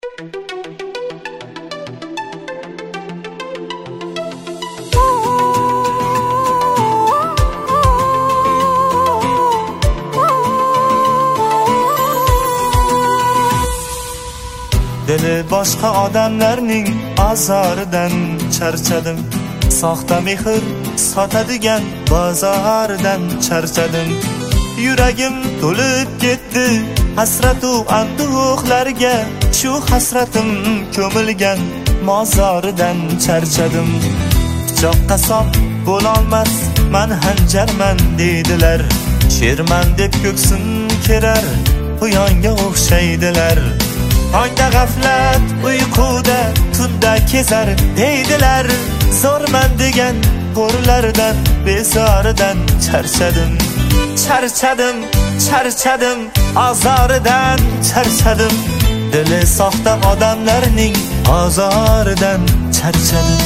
Dili boshqa odamlarning azoridan charchadim. Soxta mehr sotadigan bozordan charchadim. Yuragim to'lib ketdi hasratu anduhlarga, shu hasratim ko'milgan mozoridan charchadim. Pichoq qasob bo'lolmas, men hanjarman deydilar. Sherman deb ko'ksim kerar, quyonga o'xshaydilar. Tongda g'aflat, uyquda, tunda kezar deydilar. Zo'rman degan qo'rlardan, bezoridan charchadim. Charchadim, charchadim, azoridan charchadim. Dili soxta odamlarning azoridan charchadim.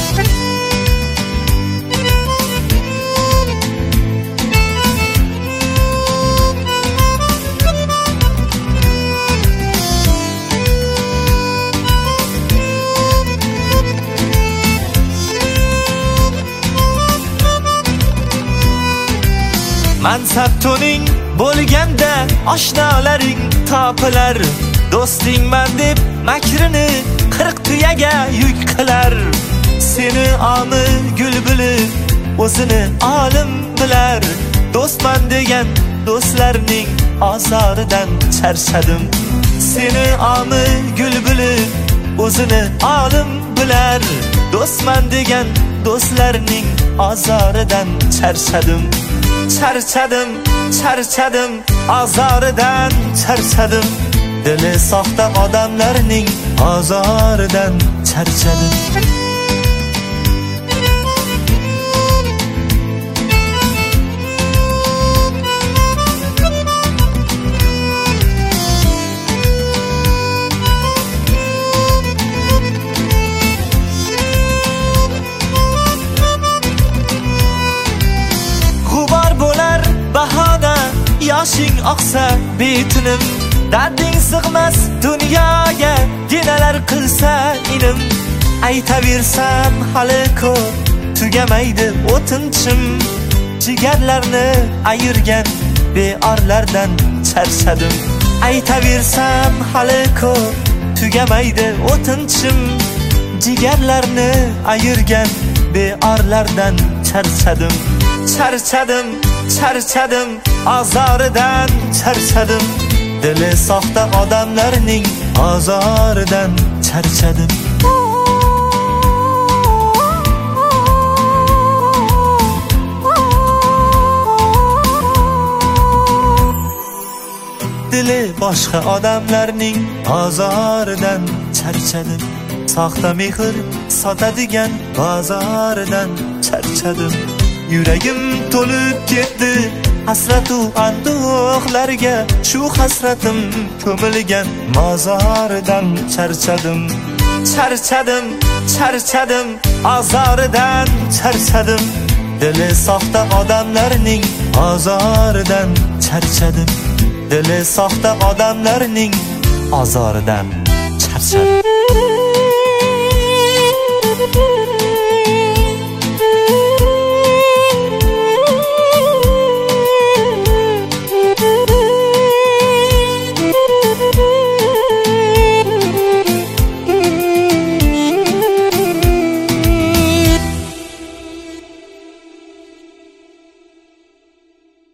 Mansab to'ning bo'lganda oshnolaring topilar. Do'stingman deb makrini 40 tuyaga yuk qilar. Seni omi gulbuli o'zini olim bilar. Do'stman degan do'stlarning azoridan charchadim. Seni omi gulbuli o'zini olim bilar. Do'stman degan do'stlarning azoridan charchadim. Charchadim, charchadim, azoridan charchadim. Dili soxta odamlarning azoridan charchadim. Bahona yoshing oqsa betinim, darding sig'mas dunyoga, ginalar qilsa inim. Aytaversam hali ko'p, tugamaydi o'tinchim. Jigarlarni ayirgan beorlardan charchadim. Aytaversam hali ko'p, tugamaydi o'tinchim. Jigarlarni ayirgan beorlardan charchadim. Charchadim, charchadim, azoridan charchadim. Dili soxta odamlarning azoridan charchadim. Dili boshqa odamlarning azoridan charchadim. Soxta mehr sotadigan bozoridan charchadim. Yuragim to'lib ketdi hasratu anduhlarga, shu hasratim ko'milgan mozoridan charchadim. Charchadim, charchadim, azoridan charchadim. Dili soxta odamlarning azoridan charchadim. Dili soxta odamlarning azoridan charchadim.